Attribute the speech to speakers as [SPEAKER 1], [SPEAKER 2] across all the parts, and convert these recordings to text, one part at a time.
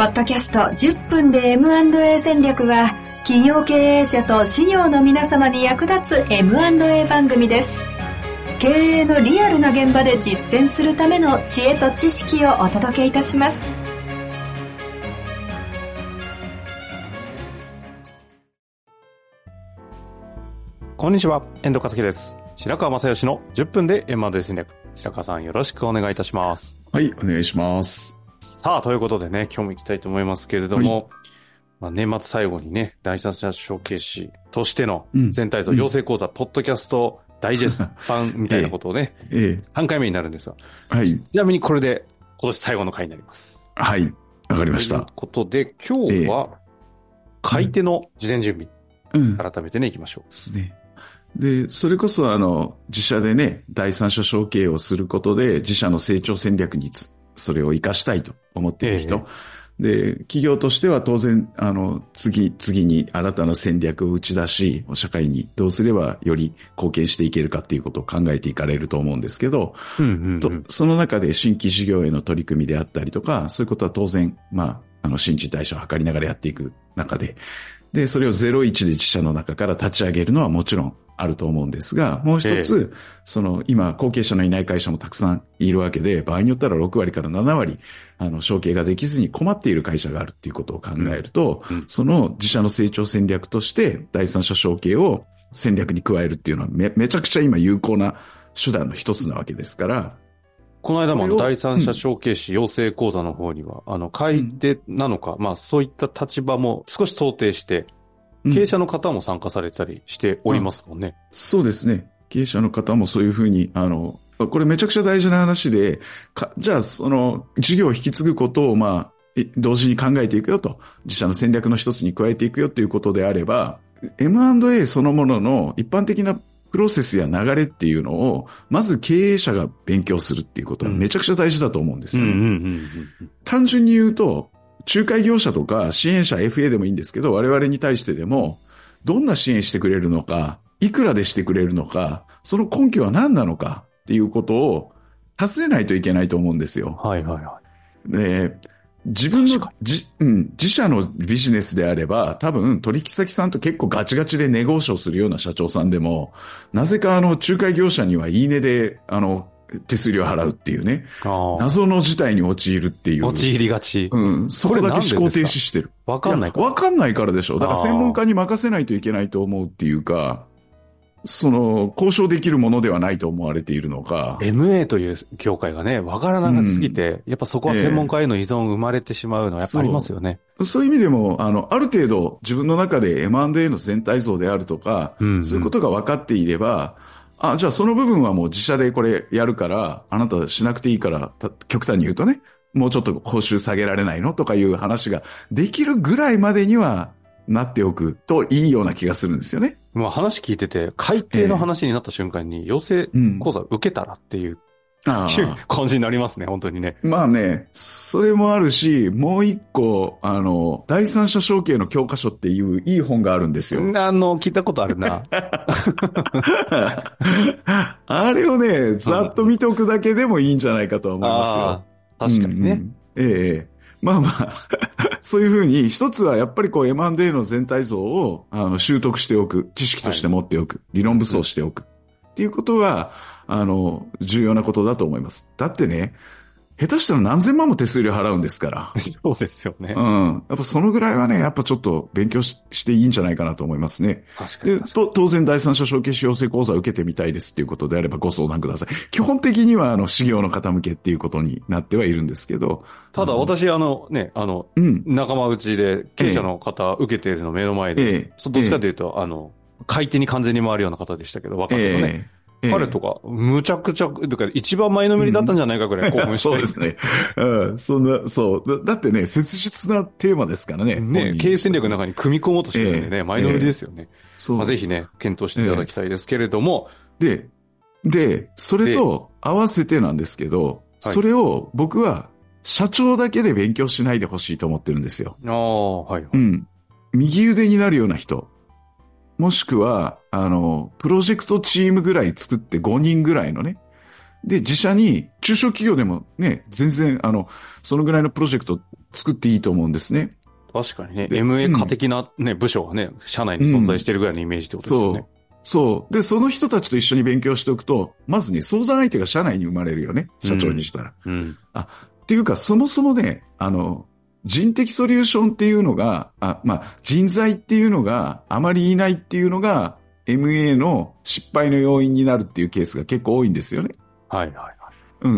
[SPEAKER 1] ポッドキャスト10分で M&A 戦略は、企業経営者と事業の皆様に役立つ M&A 番組です。経営のリアルな現場で実践するための知恵と知識をお届けいたします。
[SPEAKER 2] こんにちは、遠藤和樹です。白川正義の10分で M&A 戦略。白川さん、よろしくお願いいたします。
[SPEAKER 3] はい、お願いします。
[SPEAKER 2] さあ、ということでね、今日も行きたいと思いますけれども、年末最後にね、第三者承継士としての全体像、養成講座、ポッドキャストダイジェスト版みたいなことをね、3回目になるんですが、
[SPEAKER 3] はい。
[SPEAKER 2] ちなみにこれで今年最後の回になります。
[SPEAKER 3] はい、わかりました。
[SPEAKER 2] ということで、今日は、買い手の事前準備、改めてね、行きましょう。
[SPEAKER 3] ですね。で、それこそ自社でね、第三者承継をすることで、自社の成長戦略にそれを活かしたいと思っている人。で、企業としては当然、次に新たな戦略を打ち出し、社会にどうすればより貢献していけるかっていうことを考えていかれると思うんですけど、その中で新規事業への取り組みであったりとか、そういうことは当然、新陳代謝を図りながらやっていく中で、で、それを01で自社の中から立ち上げるのはもちろんあると思うんですが、もう一つ、今、後継者のいない会社もたくさんいるわけで、場合によったら6割から7割、承継ができずに困っている会社があるっていうことを考えると、その自社の成長戦略として、第三者承継を戦略に加えるっていうのはめちゃくちゃ今有効な手段の一つなわけですから、
[SPEAKER 2] この間も第三者承継士養成講座の方には、買い手なのか、そういった立場も少し想定して、経営者の方も参加されたりしておりますもんね。
[SPEAKER 3] そうですね。経営者の方もそういうふうに、これめちゃくちゃ大事な話で、じゃあ事業を引き継ぐことを同時に考えていくよと、自社の戦略の一つに加えていくよということであれば、M&A そのものの一般的なプロセスや流れっていうのを、まず経営者が勉強するっていうことはめちゃくちゃ大事だと思うんですよね。単純に言うと、仲介業者とか支援者 FA でもいいんですけど、我々に対してでも、どんな支援してくれるのか、いくらでしてくれるのか、その根拠は何なのかっていうことを尋ねないといけないと思うんですよ。で、自分の自社のビジネスであれば、多分取引先さんと結構ガチガチでネゴーションするような社長さんでも、なぜか仲介業者にはいいねで、手数料払うっていうね。謎の事態に陥るっていう。
[SPEAKER 2] 陥りがち。
[SPEAKER 3] そこだけ思考停止してる。
[SPEAKER 2] わかんないから。
[SPEAKER 3] わかんないからでしょ。だから専門家に任せないといけないと思うっていうか、交渉できるものではないと思われているのか。
[SPEAKER 2] MA という業界がね、わからなすぎて、やっぱそこは専門家への依存生まれてしまうのはやっぱありますよね。
[SPEAKER 3] そういう意味でも、ある程度自分の中で M&A の全体像であるとか、そういうことが分かっていれば、じゃあその部分はもう自社でこれやるから、あなたしなくていいから、極端に言うとね、もうちょっと報酬下げられないのとかいう話ができるぐらいまでにはなっておくといいような気がするんですよね。
[SPEAKER 2] 話聞いてて、改定の話になった瞬間に、養成講座受けたらっていう、感じになりますね、本当にね。
[SPEAKER 3] それもあるし、もう一個、第三者承継の教科書っていういい本があるんですよ。
[SPEAKER 2] 聞いたことあるな。
[SPEAKER 3] あれをね、ざっと見ておくだけでもいいんじゃないかとは思います
[SPEAKER 2] よ。確かにね。
[SPEAKER 3] そういうふうに、一つはやっぱりM&A の全体像を習得しておく、知識として持っておく、理論武装しておくっていうことが、重要なことだと思います。だってね、下手したら何千万も手数料払うんですから。
[SPEAKER 2] そうですよね。
[SPEAKER 3] やっぱそのぐらいはね、やっぱちょっと勉強していいんじゃないかなと思いますね。
[SPEAKER 2] 確かに。
[SPEAKER 3] で、当然第三者承継士養成講座を受けてみたいですっていうことであればご相談ください。基本的には事業の方向けっていうことになってはいるんですけど。
[SPEAKER 2] ただ私仲間内で経営者の方受けているの目の前で、どっちかというと、買い手に完全に回るような方でしたけど、若手のね。彼とか、むちゃくちゃ、一番前のめりだったんじゃないかぐらい興奮して、
[SPEAKER 3] そうですね。だってね、切実なテーマですからね。
[SPEAKER 2] 経営戦略の中に組み込もうとしてるんでね、前のめりですよね。ぜひね、検討していただきたいですけれども。
[SPEAKER 3] で、それと合わせてなんですけど、それを僕は社長だけで勉強しないでほしいと思ってるんですよ。右腕になるような人。もしくは、プロジェクトチームぐらい作って5人ぐらいのね、 で、自社に、中小企業でもね、全然、そのぐらいのプロジェクト作っていいと思うんですね。
[SPEAKER 2] 確かにね、MA 化的なね、部署がね、社内に存在しているぐらいのイメージってことですよね。
[SPEAKER 3] そう。で、その人たちと一緒に勉強しておくと、まずね、相談相手が社内に生まれるよね。社長にしたら。っていうか、そもそもね、人的ソリューションっていうのが、人材っていうのがあまりいないっていうのが、MA の失敗の要因になるっていうケースが結構多いんですよね。
[SPEAKER 2] はいはいはい。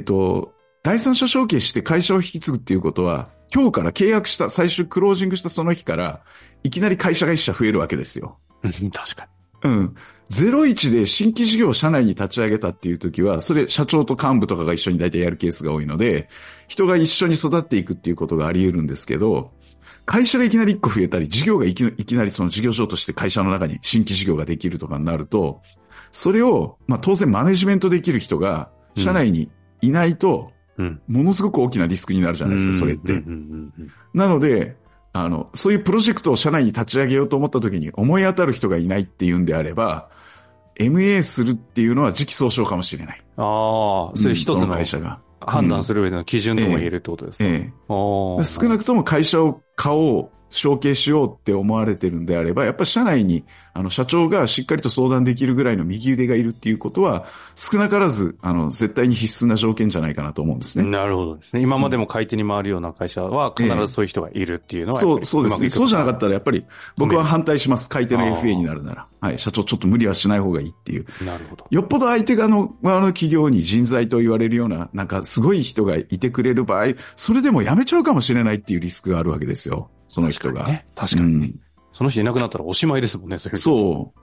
[SPEAKER 3] 第三者承継して会社を引き継ぐっていうことは、今日から契約した、最終クロージングしたその日から、いきなり会社が一社増えるわけですよ。
[SPEAKER 2] 確か
[SPEAKER 3] に。01で新規事業を社内に立ち上げたっていう時は、それ社長と幹部とかが一緒に大体やるケースが多いので、人が一緒に育っていくっていうことがあり得るんですけど、会社がいきなり1個増えたり、事業がいきなりその事業所として会社の中に新規事業ができるとかになると、それを、当然マネジメントできる人が社内にいないと、ものすごく大きなリスクになるじゃないですか、それって。なので、そういうプロジェクトを社内に立ち上げようと思った時に思い当たる人がいないっていうんであれば、MA するっていうのは時期尚早かもしれない。
[SPEAKER 2] それ一つの会社が判断する上での基準とも言えるってことですか。
[SPEAKER 3] 少なくとも会社を買おう、承継しようって思われてるんであれば、やっぱり社内に、社長がしっかりと相談できるぐらいの右腕がいるっていうことは、少なからず、絶対に必須な条件じゃないかなと思うんですね。
[SPEAKER 2] なるほどですね。今までも買い手に回るような会社は、必ずそういう人がいるっていうのは、
[SPEAKER 3] そうですね。そうじゃなかったら、やっぱり、僕は反対します。買い手の FA になるなら。はい。社長ちょっと無理はしない方がいいっていう。
[SPEAKER 2] なるほど。
[SPEAKER 3] よっぽど相手側の企業に人材と言われるような、なんかすごい人がいてくれる場合、それでも辞めちゃうかもしれないっていうリスクがあるわけですよ。その人が。
[SPEAKER 2] 確かに。その人いなくなったらおしまいですもんね、
[SPEAKER 3] そう。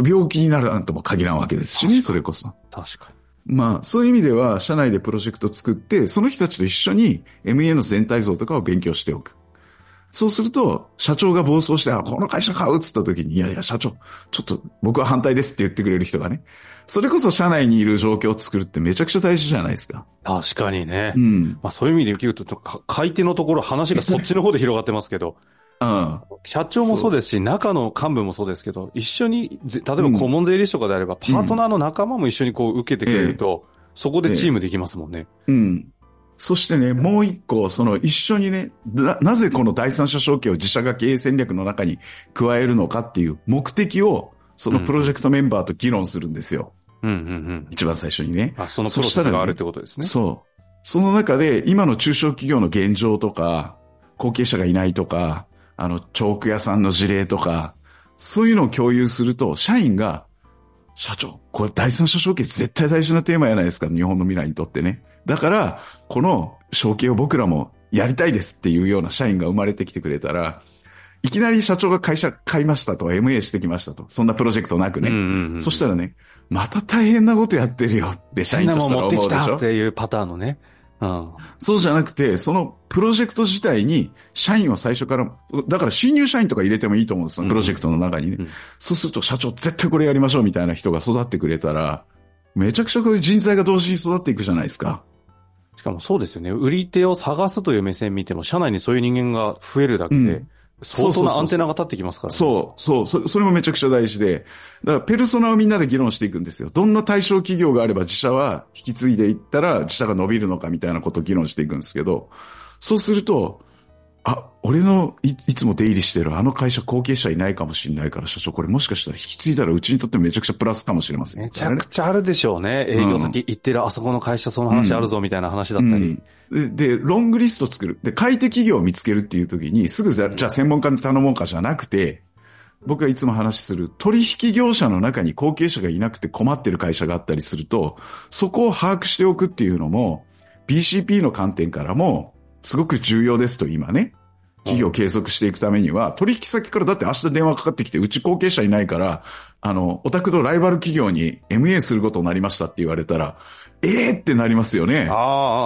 [SPEAKER 3] 病気になるなんとも限らんわけですしね、それこそ。
[SPEAKER 2] 確か
[SPEAKER 3] に。そういう意味では、社内でプロジェクト作って、その人たちと一緒に MA の全体像とかを勉強しておく。そうすると、社長が暴走して、この会社買うっつった時に、いやいや、社長、ちょっと僕は反対ですって言ってくれる人がね。それこそ社内にいる状況を作るってめちゃくちゃ大事じゃないですか。
[SPEAKER 2] 確かにね。そういう意味で言うと、買い手のところ話がそっちの方で広がってますけど。社長もそうですし、中の幹部もそうですけど、一緒に、例えば顧問税理士とかであれば、パートナーの仲間も一緒に受けてくれると、そこでチームできますもんね。
[SPEAKER 3] そしてね、もう一個、一緒にね、なぜこの第三者承継を自社が経営戦略の中に加えるのかっていう目的を、そのプロジェクトメンバーと議論するんですよ。一番最初にね。
[SPEAKER 2] そのプロセスがあるってことですね。
[SPEAKER 3] そう。その中で、今の中小企業の現状とか、後継者がいないとか、チョーク屋さんの事例とか、そういうのを共有すると、社員が、社長、これ第三者承継絶対大事なテーマじゃないですか、日本の未来にとってね。だから、この承継を僕らもやりたいですっていうような社員が生まれてきてくれたら、いきなり社長が会社買いましたと、MA してきましたと、そんなプロジェクトなくね。そしたらね、また大変なことやってるよって社員としたら思うでしょ。
[SPEAKER 2] 持ってきたっていうパターンのね。
[SPEAKER 3] そうじゃなくて、そのプロジェクト自体に社員を最初から、だから新入社員とか入れてもいいと思うんですよ、プロジェクトの中にね。そうすると社長絶対これやりましょうみたいな人が育ってくれたら、めちゃくちゃこれ人材が同時に育っていくじゃないですか。
[SPEAKER 2] しかもそうですよね。売り手を探すという目線見ても、社内にそういう人間が増えるだけで、相当なアンテナが立ってきますからね。
[SPEAKER 3] それもめちゃくちゃ大事で、だからペルソナをみんなで議論していくんですよ。どんな対象企業があれば自社は引き継いでいったら自社が伸びるのかみたいなことを議論していくんですけど、そうすると、俺のいつも出入りしてるあの会社後継者いないかもしれないから、社長これもしかしたら引き継いだらうちにとってめちゃくちゃプラスかもしれません。
[SPEAKER 2] めちゃくちゃあるでしょうね。営業先行ってるあそこの会社その話あるぞみたいな話だったり。
[SPEAKER 3] で、ロングリスト作る。で、買い手企業を見つけるっていう時に、すぐじゃあ専門家に頼もうかじゃなくて、僕がいつも話する取引業者の中に後継者がいなくて困ってる会社があったりすると、そこを把握しておくっていうのも、BCP の観点からも、すごく重要ですと今ね。企業を継続していくためには、取引先からだって明日電話かかってきて、うち後継者いないから、お宅のライバル企業に MA することになりましたって言われたら、ってなりますよね。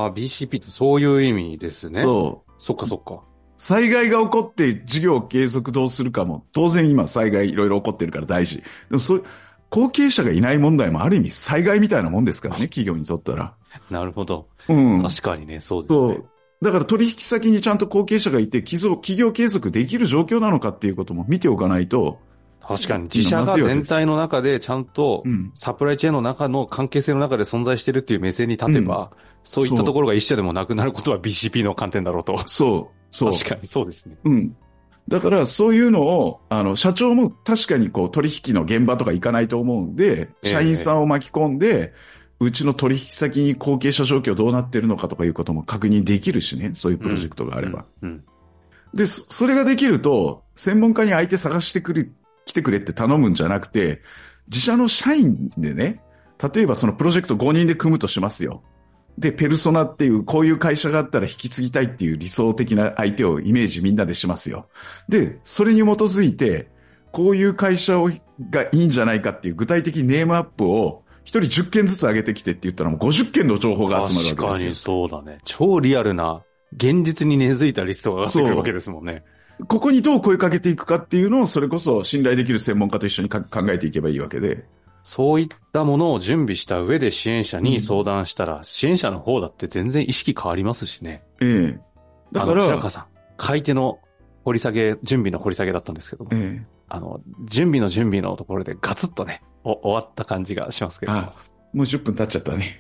[SPEAKER 2] BCP ってそういう意味ですね。そっか。
[SPEAKER 3] 災害が起こって事業を継続どうするかも、当然今災害いろいろ起こってるから大事。でも後継者がいない問題もある意味災害みたいなもんですからね、企業にとったら。
[SPEAKER 2] なるほど。確かにね、そうですね。
[SPEAKER 3] だから取引先にちゃんと後継者がいて、企業継続できる状況なのかっていうことも見ておかないと、
[SPEAKER 2] 確かに自社が全体の中でちゃんとサプライチェーンの中の関係性の中で存在してるっていう目線に立てば、そういったところが一社でもなくなることは BCP の観点だろうと。
[SPEAKER 3] そう。
[SPEAKER 2] 確かにそうですね。
[SPEAKER 3] だからそういうのを、社長も確かにこう取引の現場とか行かないと思うんで、社員さんを巻き込んで、うちの取引先に後継者状況どうなってるのかとかいうことも確認できるしね、そういうプロジェクトがあれば。で、それができると、専門家に相手探して来てくれって頼むんじゃなくて、自社の社員でね、例えばそのプロジェクト5人で組むとしますよ。で、ペルソナっていうこういう会社があったら引き継ぎたいっていう理想的な相手をイメージみんなでしますよ。で、それに基づいて、こういう会社がいいんじゃないかっていう具体的ネームアップを一人10件ずつ上げてきてって言ったらもう50件の情報が集まるわけですよ。
[SPEAKER 2] 確かにそうだね。超リアルな、現実に根付いたリストが上がってくるわけですもんね。
[SPEAKER 3] ここにどう声かけていくかっていうのをそれこそ信頼できる専門家と一緒に考えていけばいいわけで。
[SPEAKER 2] そういったものを準備した上で支援者に相談したら、支援者の方だって全然意識変わりますしね。
[SPEAKER 3] だから、
[SPEAKER 2] 白川さん、買い手の準備の掘り下げだったんですけども、準備のところでガツッとね、終わった感じがしますけども。
[SPEAKER 3] もう10分経っちゃったね。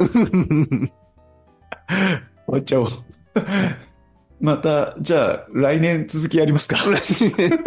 [SPEAKER 3] 終わっちゃおう。また、じゃあ、来年続きやりますか。来年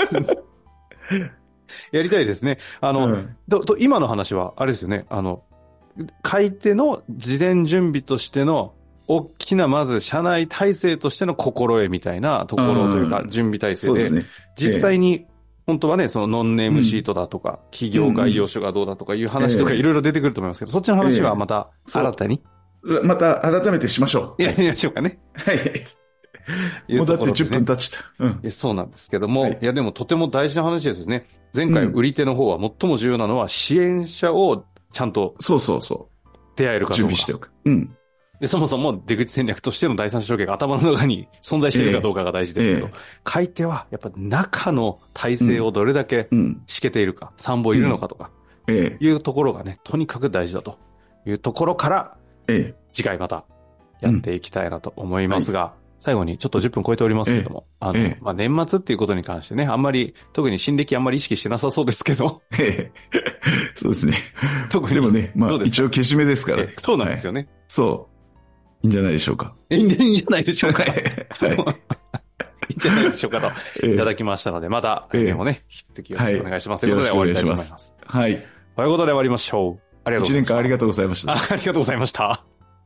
[SPEAKER 2] やりたいですね。今の話は、あれですよね。買い手の事前準備としての、大きな、まず、社内体制としての心得みたいなところというか、準備体制で、ね、実際に、本当はね、そのノンネームシートだとか、企業概要書がどうだとかいう話とかいろいろ出てくると思いますけど、そっちの話はまた、新たに、
[SPEAKER 3] また改めてしましょう。
[SPEAKER 2] やりましょうかね。
[SPEAKER 3] はい。もうだって10分経っちゃった。
[SPEAKER 2] そうなんですけども、いやでもとても大事な話ですね。前回売り手の方は最も重要なのは支援者をちゃんと出会えるかどうか。
[SPEAKER 3] 準備しておく。
[SPEAKER 2] で、そもそも出口戦略としての第三者承継が頭の中に存在しているかどうかが大事ですけど、買い手はやっぱ中の体制をどれだけ敷けているか、参謀いるのかとか、いうところがね、とにかく大事だというところから、次回またやっていきたいなと思いますが、最後にちょっと10分超えておりますけども、年末っていうことに関してね、あんまり、特に新暦あんまり意識してなさそうですけど。
[SPEAKER 3] そうですね。
[SPEAKER 2] 特に。
[SPEAKER 3] でもね、一応消し目ですからね。
[SPEAKER 2] そうなんですよね。
[SPEAKER 3] そう。いいんじゃないでしょうか。
[SPEAKER 2] いいんじゃないでしょうか。いいんじゃないでしょうかと、いただきましたので、また、来年もね、引き続きよろしくお願いします。ということで終わりたいと思います。
[SPEAKER 3] はい。
[SPEAKER 2] ということで終わりましょう。ありがとうございました。
[SPEAKER 3] 1年間ありがとうございました。
[SPEAKER 2] ありがとうございました。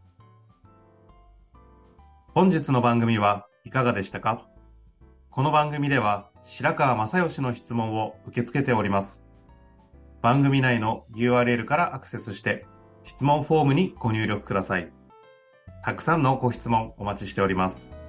[SPEAKER 2] 本日の番組はいかがでしたか？この番組では白川正義の質問を受け付けております。番組内の URL からアクセスして質問フォームにご入力ください。たくさんのご質問お待ちしております。